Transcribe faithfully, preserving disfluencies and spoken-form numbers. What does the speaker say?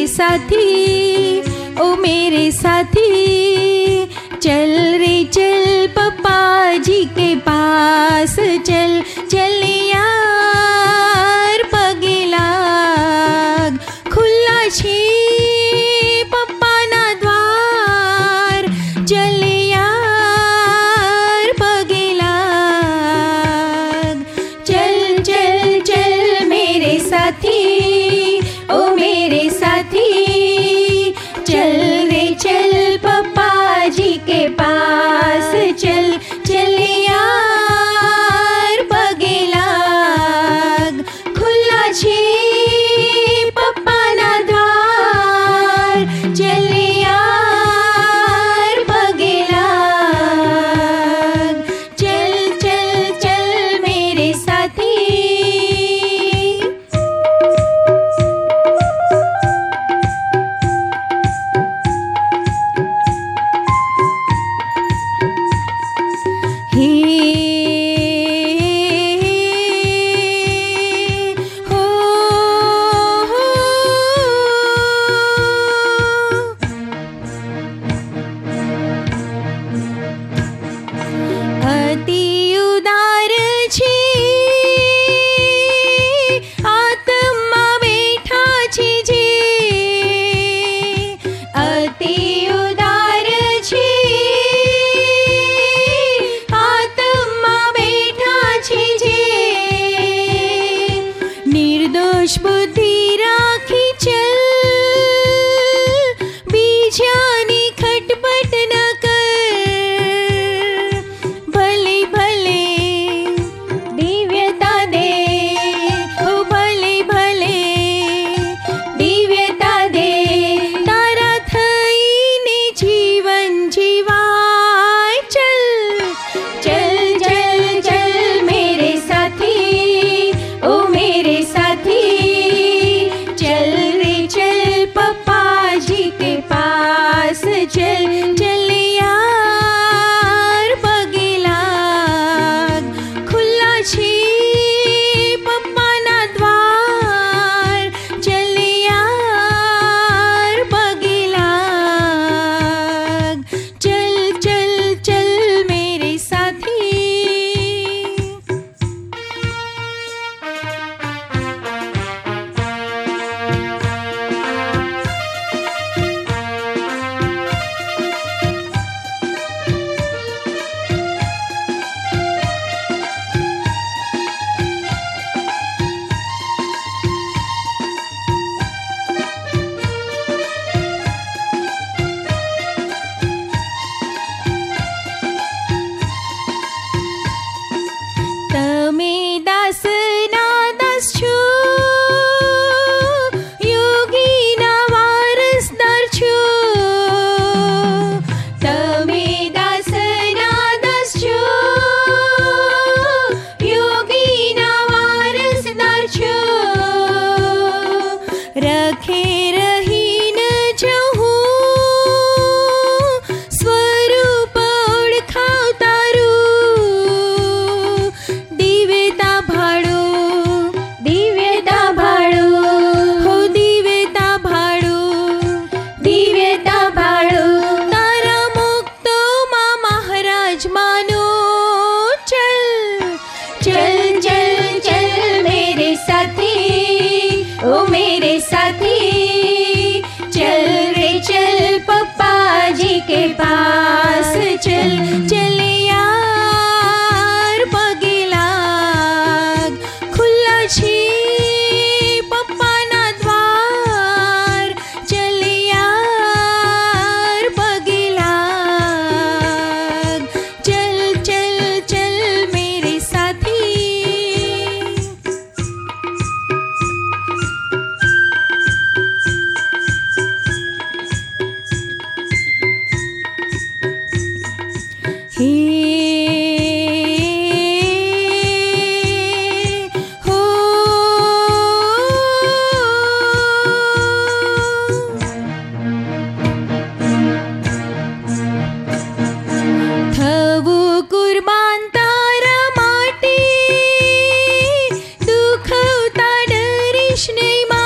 मेरे साथी, ओ मेरे साथी, चल रे चल पप्पा जी के पास, चल चल यार पगे लाग, खुला छे पप्पा ना द्वार, चल यार पगे लाग, चल चल चल मेरे साथी, ओ मेरे साथी, चल रे चल पप्पा जी के पास, चल चल यार पगे लाग, खुला छे पप्पा ना द्वार, चल यार पगे लाग, चल चल चल मेरे साथी। अति उदार छे आत्मा बैठा छे जे, अति उदार छे आत्मा बैठा छे जे, निर्दोष बुद्धि राखी चल, बीजानी खटपट न कर, भले भले दिव्यता दे, ओ भले भले दिव्यता दे, तारा थईने जीवन जीवाय, चल चल चल चल मेरे साथी, ओ मेरे साथी, चल रे चल पप्पा जी के पास, चल चल यार पगे लाग, खुला छे पप्पा ना द्वार, चल यार पगे लाग, चल चल चल मेरे साथी। તમે દાસના દાસ છો, યોગીના વારસદાર છો, તમે દાસના દાસ છો, યોગીના વારસદાર છો, રખે રહીને જહું સ્વરૂપ ઓળખાવ તારું, दिव्यता भाड़ो, दिव्यता भाड़ो, हो दिव्यता भाड़ो, दिव्यता भाड़ो, तारा मुक्तो मा महाराज मानो, चल चल चल चल मेरे साथी, ओ मेरे साथी, चल रे चल पप्पा जी के पास, चल चल यार पगे लाग, खुला छे पप्पा ना द्वार, चल यार पगे लाग, चल चल चल मेरे साथी। Krishna